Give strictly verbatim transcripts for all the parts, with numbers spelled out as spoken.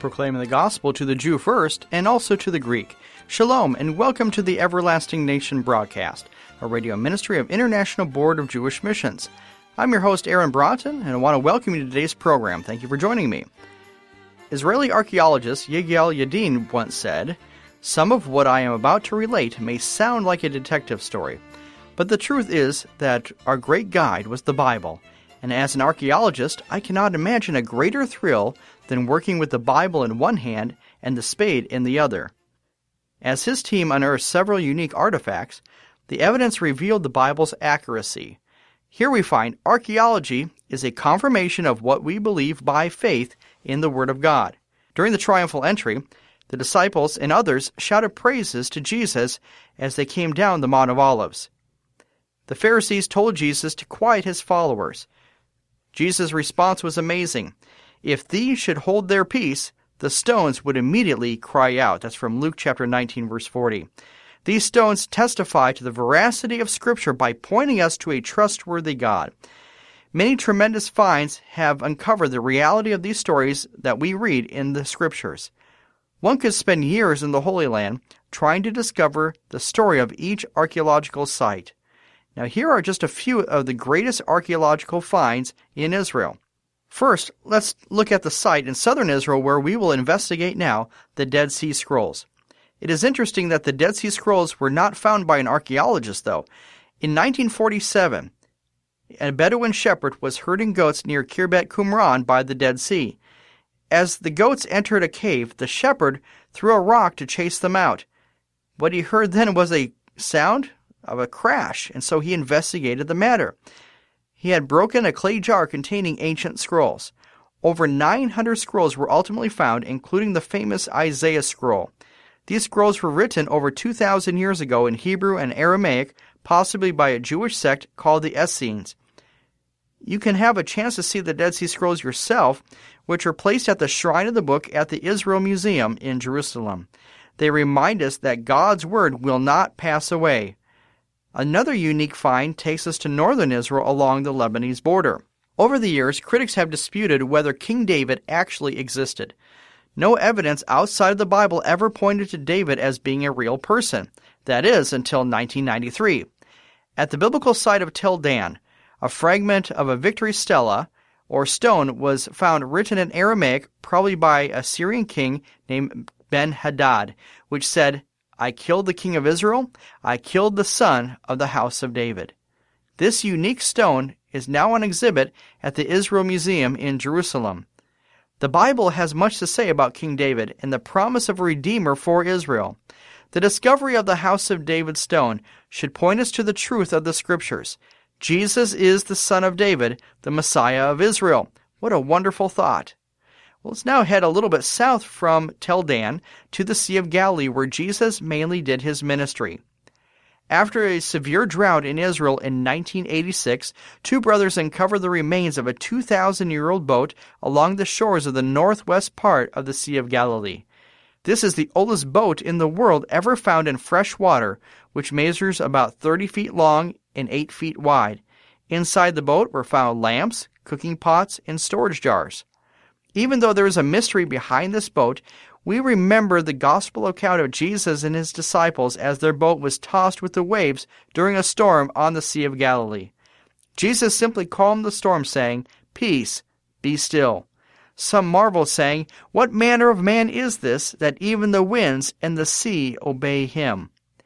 proclaiming the gospel to the Jew first and also to the Greek. Shalom, and welcome to the Everlasting Nation broadcast, a radio ministry of International Board of Jewish Missions. I'm your host, Aaron Broughton, and I want to welcome you to today's program. Thank you for joining me. Israeli archaeologist Yigael Yadin once said, "Some of what I am about to relate may sound like a detective story, but the truth is that our great guide was the Bible, and as an archaeologist, I cannot imagine a greater thrill than working with the Bible in one hand and the spade in the other." As his team unearthed several unique artifacts, the evidence revealed the Bible's accuracy. Here we find archaeology is a confirmation of what we believe by faith in the Word of God. During the triumphal entry, the disciples and others shouted praises to Jesus as they came down the Mount of Olives. The Pharisees told Jesus to quiet his followers. Jesus' response was amazing. If these should hold their peace, the stones would immediately cry out. That's from Luke chapter nineteen, verse forty. These stones testify to the veracity of Scripture by pointing us to a trustworthy God. Many tremendous finds have uncovered the reality of these stories that we read in the Scriptures. One could spend years in the Holy Land trying to discover the story of each archaeological site. Now, here are just a few of the greatest archaeological finds in Israel. First, let's look at the site in southern Israel where we will investigate now, the Dead Sea Scrolls. It is interesting that the Dead Sea Scrolls were not found by an archaeologist, though. In nineteen forty-seven, a Bedouin shepherd was herding goats near Khirbet Qumran by the Dead Sea. As the goats entered a cave, the shepherd threw a rock to chase them out. What he heard then was a sound of a crash, and so he investigated the matter. He had broken a clay jar containing ancient scrolls. Over nine hundred scrolls were ultimately found, including the famous Isaiah scroll. These scrolls were written over two thousand years ago in Hebrew and Aramaic, possibly by a Jewish sect called the Essenes. You can have a chance to see the Dead Sea Scrolls yourself, which are placed at the Shrine of the Book at the Israel Museum in Jerusalem. They remind us that God's Word will not pass away. Another unique find takes us to northern Israel along the Lebanese border. Over the years, critics have disputed whether King David actually existed. No evidence outside of the Bible ever pointed to David as being a real person. That is, until nineteen ninety-three. At the biblical site of Tel Dan, a fragment of a victory stela, or stone, was found written in Aramaic, probably by a Syrian king named Ben-Hadad, which said, "I killed the king of Israel, I killed the son of the house of David." This unique stone is now on exhibit at the Israel Museum in Jerusalem. The Bible has much to say about King David and the promise of a Redeemer for Israel. The discovery of the House of David stone should point us to the truth of the Scriptures. Jesus is the Son of David, the Messiah of Israel. What a wonderful thought. Well, let's now head a little bit south from Tel Dan to the Sea of Galilee, where Jesus mainly did his ministry. After a severe drought in Israel in nineteen eighty-six, two brothers uncovered the remains of a two thousand year old boat along the shores of the northwest part of the Sea of Galilee. This is the oldest boat in the world ever found in fresh water, which measures about thirty feet long and eight feet wide. Inside the boat were found lamps, cooking pots, and storage jars. Even though there is a mystery behind this boat, we remember the gospel account of Jesus and his disciples as their boat was tossed with the waves during a storm on the Sea of Galilee. Jesus simply calmed the storm, saying, "Peace, be still." Some marveled, saying, "What manner of man is this, that even the winds and the sea obey him?"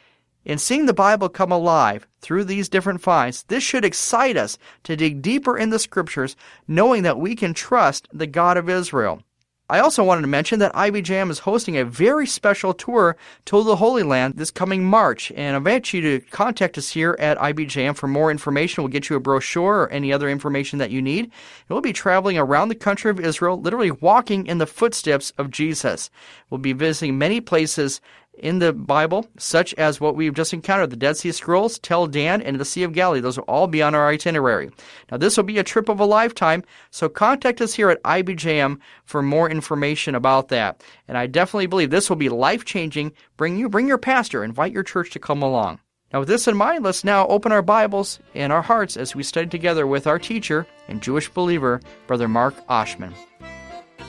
In seeing the Bible come alive through these different finds, this should excite us to dig deeper in the Scriptures, knowing that we can trust the God of Israel. I also wanted to mention that I B J M is hosting a very special tour to the Holy Land this coming March, and I invite you to contact us here at I B J M for more information. We'll get you a brochure or any other information that you need. And we'll be traveling around the country of Israel, literally walking in the footsteps of Jesus. We'll be visiting many places in the Bible, such as what we've just encountered, the Dead Sea Scrolls, Tel Dan, and the Sea of Galilee. Those will all be on our itinerary. Now, this will be a trip of a lifetime, so contact us here at I B J M for more information about that. And I definitely believe this will be life-changing. Bring you, bring your pastor, invite your church to come along. Now, with this in mind, let's now open our Bibles and our hearts as we study together with our teacher and Jewish believer, Brother Mark Oshman.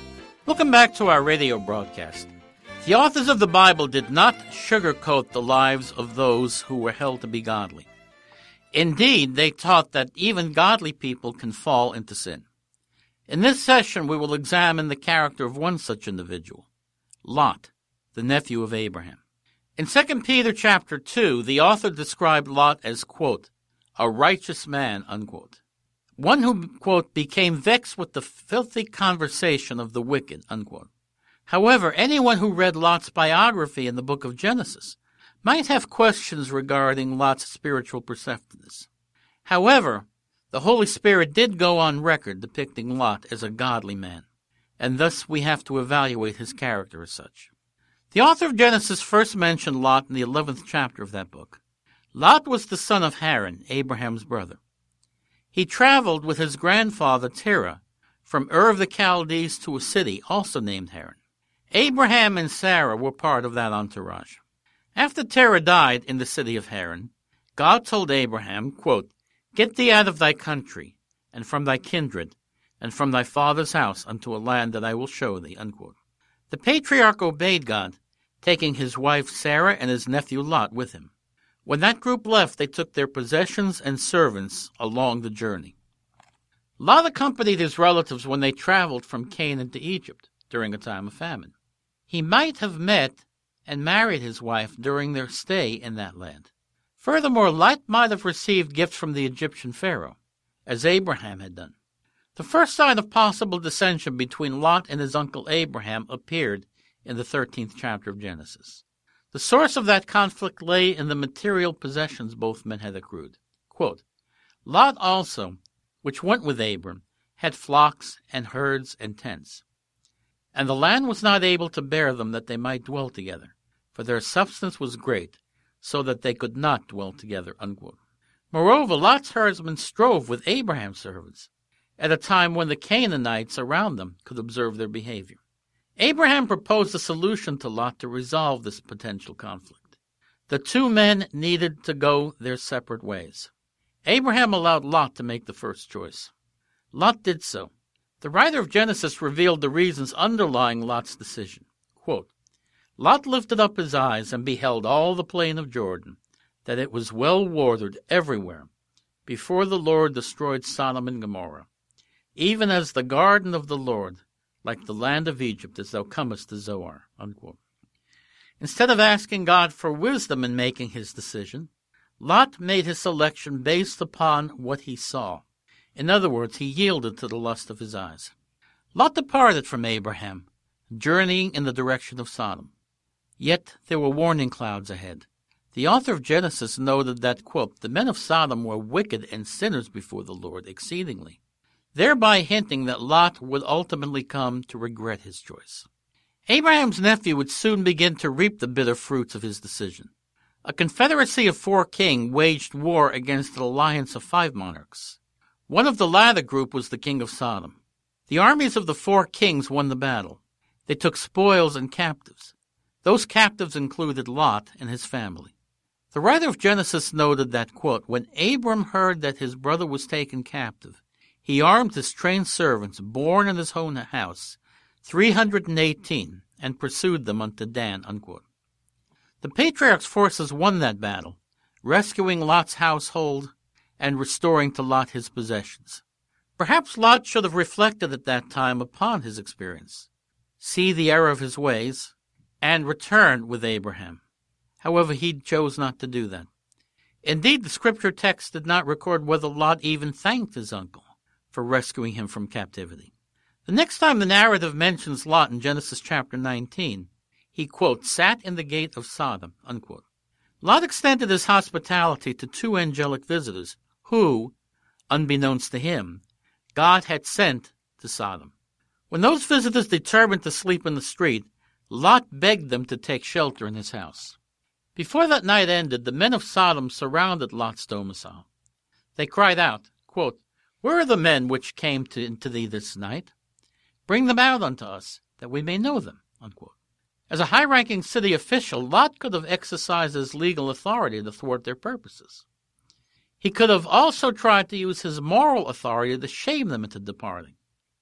Welcome back to our radio broadcast. The authors of the Bible did not sugarcoat the lives of those who were held to be godly. Indeed, they taught that even godly people can fall into sin. In this session, we will examine the character of one such individual, Lot, the nephew of Abraham. In Second Peter chapter two, the author described Lot as, quote, a righteous man, unquote. One who, quote, became vexed with the filthy conversation of the wicked, unquote. However, anyone who read Lot's biography in the book of Genesis might have questions regarding Lot's spiritual perceptiveness. However, the Holy Spirit did go on record depicting Lot as a godly man, and thus we have to evaluate his character as such. The author of Genesis first mentioned Lot in the eleventh chapter of that book. Lot was the son of Haran, Abraham's brother. He traveled with his grandfather Terah from Ur of the Chaldees to a city also named Haran. Abraham and Sarah were part of that entourage. After Terah died in the city of Haran, God told Abraham, quote, get thee out of thy country, and from thy kindred, and from thy father's house unto a land that I will show thee, unquote. The patriarch obeyed God, taking his wife Sarah and his nephew Lot with him. When that group left, they took their possessions and servants along the journey. Lot accompanied his relatives when they traveled from Canaan to Egypt during a time of famine. He might have met and married his wife during their stay in that land. Furthermore, Lot might have received gifts from the Egyptian Pharaoh, as Abraham had done. The first sign of possible dissension between Lot and his uncle Abraham appeared in the thirteenth chapter of Genesis. The source of that conflict lay in the material possessions both men had accrued. Quote, Lot also, which went with Abram, had flocks and herds and tents. And the land was not able to bear them that they might dwell together, for their substance was great, so that they could not dwell together, unquote. Moreover, Lot's herdsmen strove with Abraham's servants, at a time when the Canaanites around them could observe their behavior. Abraham proposed a solution to Lot to resolve this potential conflict. The two men needed to go their separate ways. Abraham allowed Lot to make the first choice. Lot did so. The writer of Genesis revealed the reasons underlying Lot's decision. Quote, Lot lifted up his eyes and beheld all the plain of Jordan, that it was well watered everywhere, before the Lord destroyed Sodom and Gomorrah, even as the garden of the Lord, like the land of Egypt, as thou comest to Zoar, unquote. Instead of asking God for wisdom in making his decision, Lot made his selection based upon what he saw. In other words, he yielded to the lust of his eyes. Lot departed from Abraham, journeying in the direction of Sodom. Yet there were warning clouds ahead. The author of Genesis noted that, quote, the men of Sodom were wicked and sinners before the Lord exceedingly, thereby hinting that Lot would ultimately come to regret his choice. Abraham's nephew would soon begin to reap the bitter fruits of his decision. A confederacy of four kings waged war against an alliance of five monarchs. One of the latter group was the king of Sodom. The armies of the four kings won the battle. They took spoils and captives. Those captives included Lot and his family. The writer of Genesis noted that, quote, when Abram heard that his brother was taken captive, he armed his trained servants, born in his own house, three hundred and eighteen, and pursued them unto Dan, unquote. The patriarch's forces won that battle, rescuing Lot's household and restoring to Lot his possessions. Perhaps Lot should have reflected at that time upon his experience, see the error of his ways, and return with Abraham. However, he chose not to do that. Indeed, the scripture text did not record whether Lot even thanked his uncle for rescuing him from captivity. The next time the narrative mentions Lot in Genesis chapter nineteen, he, quote, sat in the gate of Sodom, unquote. Lot extended his hospitality to two angelic visitors who, unbeknownst to him, God had sent to Sodom. When those visitors determined to sleep in the street, Lot begged them to take shelter in his house. Before that night ended, the men of Sodom surrounded Lot's domicile. They cried out, quote, where are the men which came to, into thee this night? Bring them out unto us, that we may know them, unquote. As a high-ranking city official, Lot could have exercised his legal authority to thwart their purposes. He could have also tried to use his moral authority to shame them into departing.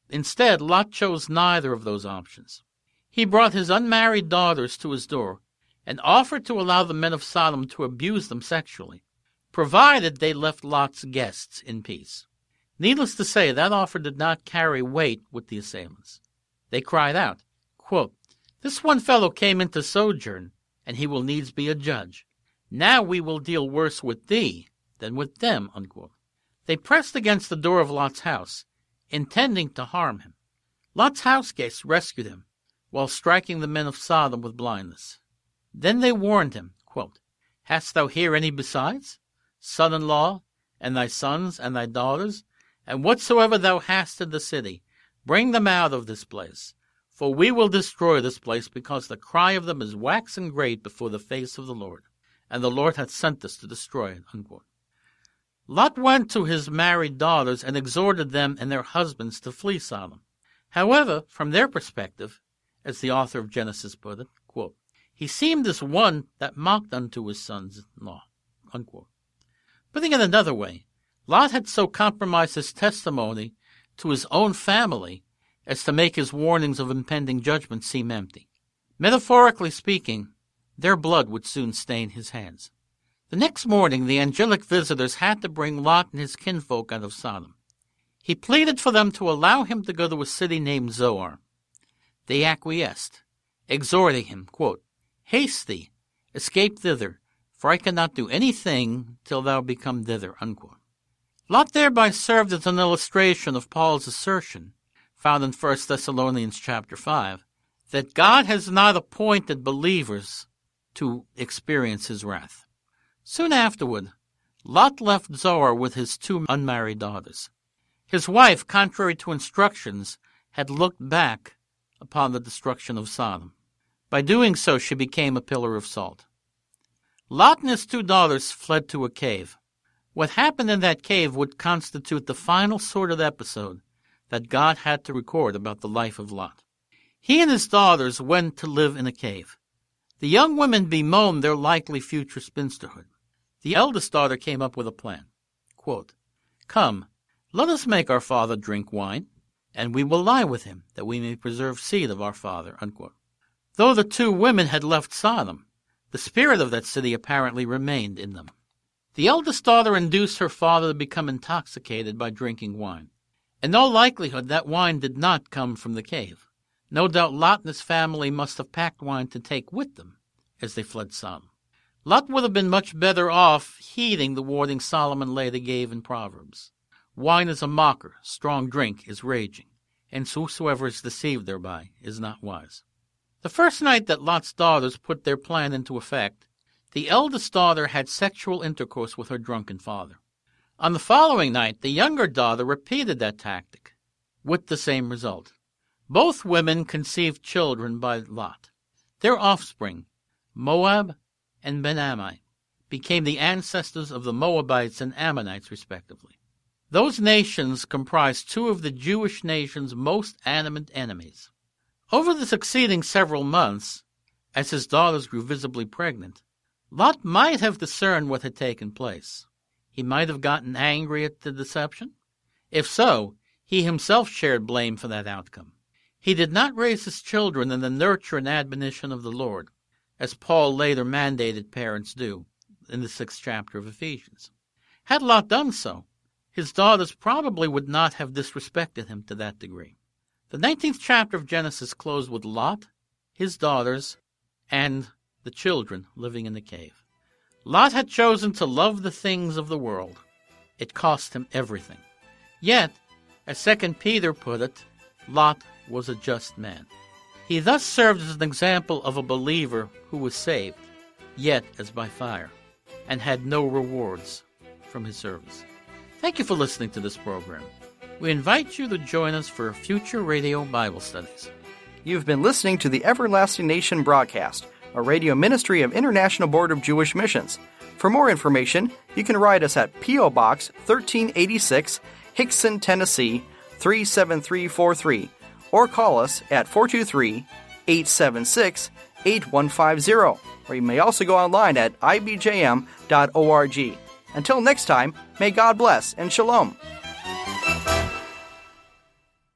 Instead, Lot chose neither of those options. He brought his unmarried daughters to his door and offered to allow the men of Sodom to abuse them sexually, provided they left Lot's guests in peace. Needless to say, that offer did not carry weight with the assailants. They cried out, quote, "This one fellow came into sojourn, and he will needs be a judge. Now we will deal worse with thee than with them." Unquote. They pressed against the door of Lot's house, intending to harm him. Lot's house guests rescued him, while striking the men of Sodom with blindness. Then they warned him, quote, "Hast thou here any besides? Son-in-law, and thy sons, and thy daughters, and whatsoever thou hast in the city, bring them out of this place. For we will destroy this place, because the cry of them is waxen great before the face of the Lord, and the Lord hath sent us to destroy it." Unquote. Lot went to his married daughters and exhorted them and their husbands to flee Sodom. However, from their perspective, as the author of Genesis put it, quote, "He seemed as one that mocked unto his sons-in-law." Unquote. Putting it another way, Lot had so compromised his testimony to his own family as to make his warnings of impending judgment seem empty. Metaphorically speaking, their blood would soon stain his hands. The next morning, the angelic visitors had to bring Lot and his kinfolk out of Sodom. He pleaded for them to allow him to go to a city named Zoar. They acquiesced, exhorting him, quote, "Haste thee, escape thither, for I cannot do anything till thou become thither." Unquote. Lot thereby served as an illustration of Paul's assertion, found in First Thessalonians chapter five, that God has not appointed believers to experience his wrath. Soon afterward, Lot left Zoar with his two unmarried daughters. His wife, contrary to instructions, had looked back upon the destruction of Sodom. By doing so, she became a pillar of salt. Lot and his two daughters fled to a cave. What happened in that cave would constitute the final sordid episode that God had to record about the life of Lot. He and his daughters went to live in a cave. The young women bemoaned their likely future spinsterhood. The eldest daughter came up with a plan. Quote, "Come, let us make our father drink wine, and we will lie with him, that we may preserve seed of our father." Unquote. Though the two women had left Sodom, the spirit of that city apparently remained in them. The eldest daughter induced her father to become intoxicated by drinking wine. In all likelihood, that wine did not come from the cave. No doubt Lot and his family must have packed wine to take with them as they fled Sodom. Lot would have been much better off heeding the warning Solomon later gave in Proverbs. "Wine is a mocker, strong drink is raging, and whosoever is deceived thereby is not wise." The first night that Lot's daughters put their plan into effect, the eldest daughter had sexual intercourse with her drunken father. On the following night, the younger daughter repeated that tactic, with the same result. Both women conceived children by Lot. Their offspring, Moab and Ben-Ammi, became the ancestors of the Moabites and Ammonites, respectively. Those nations comprised two of the Jewish nation's most animate enemies. Over the succeeding several months, as his daughters grew visibly pregnant, Lot might have discerned what had taken place. He might have gotten angry at the deception. If so, he himself shared blame for that outcome. He did not raise his children in the nurture and admonition of the Lord, as Paul later mandated parents do in the sixth chapter of Ephesians. Had Lot done so, his daughters probably would not have disrespected him to that degree. The nineteenth chapter of Genesis closed with Lot, his daughters, and the children living in the cave. Lot had chosen to love the things of the world. It cost him everything. Yet, as Second Peter put it, Lot was a just man. He thus served as an example of a believer who was saved, yet as by fire, and had no rewards from his service. Thank you for listening to this program. We invite you to join us for future radio Bible studies. You've been listening to the Everlasting Nation broadcast, a radio ministry of International Board of Jewish Missions. For more information, you can write us at P O. Box thirteen eighty-six, Hickson, Tennessee, three seven three four three, or call us at four two three, eight seven six, eight one five zero, or you may also go online at I B J M dot org. Until next time, may God bless and shalom.